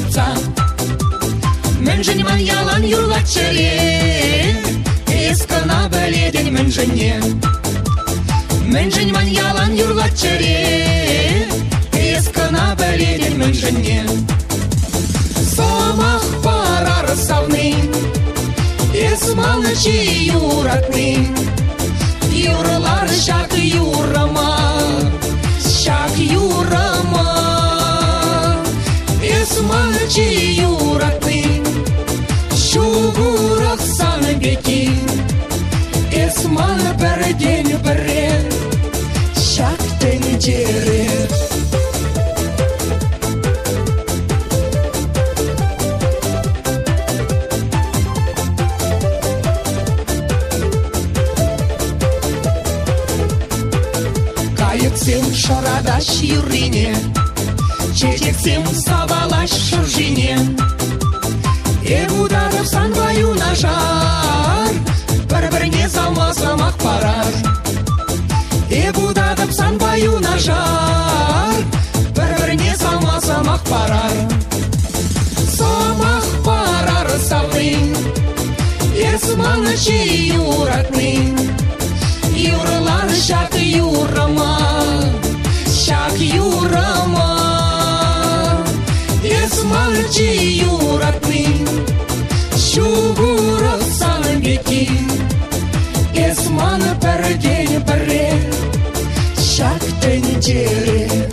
юратса. Менженман ялан юрлатчыре, ескана бәледен менжене. Менженман ялан юрлатчыре, ескана бәледен менжене. Самах парар савны, есмалычы юратны. Юрлар шак юрама, шак юрама. Есмалычы юратны, шугурах саны беки. Есмалы бірден бірре, шак тенджере. Кайыксем шарадаш юрине, чечексем савалаш шыржине. Ударов санбаю нажар, бір-біріне салма-салмақ парар. Ударов санбаю нажар, бір-біріне салма-салмақ парар. Салмақ парар савны, есмалычы юратны. Юрлар шак юрама, шак юрама. Есмалычы юратны, шугурах саны беки. Есманы бірден бірре, шак тенджере.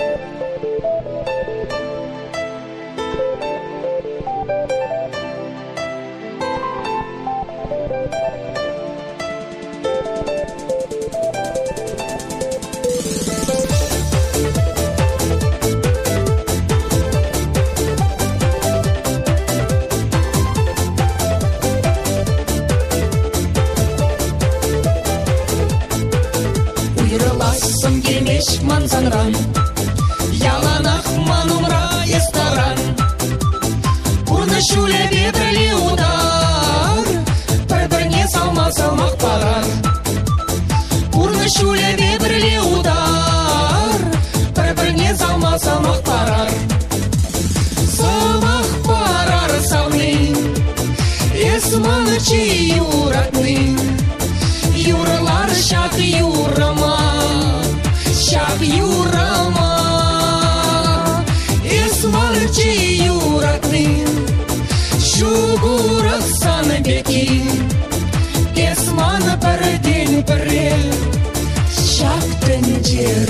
Уйрыласым келмеш манзанран, яланах манумра естаран. Урны шулебе бірлі удар, бір-біріне салма-салмақ парар. Урны шулебе бірлі удар, бір-біріне салма-салмақ парар. Салмақ парар савны, есмалычы юратны. Юрлар шак юрама, шак юрама. Есмалычы юратны, шугурах саны беки. Есманы бірден бірре, шак тенджере.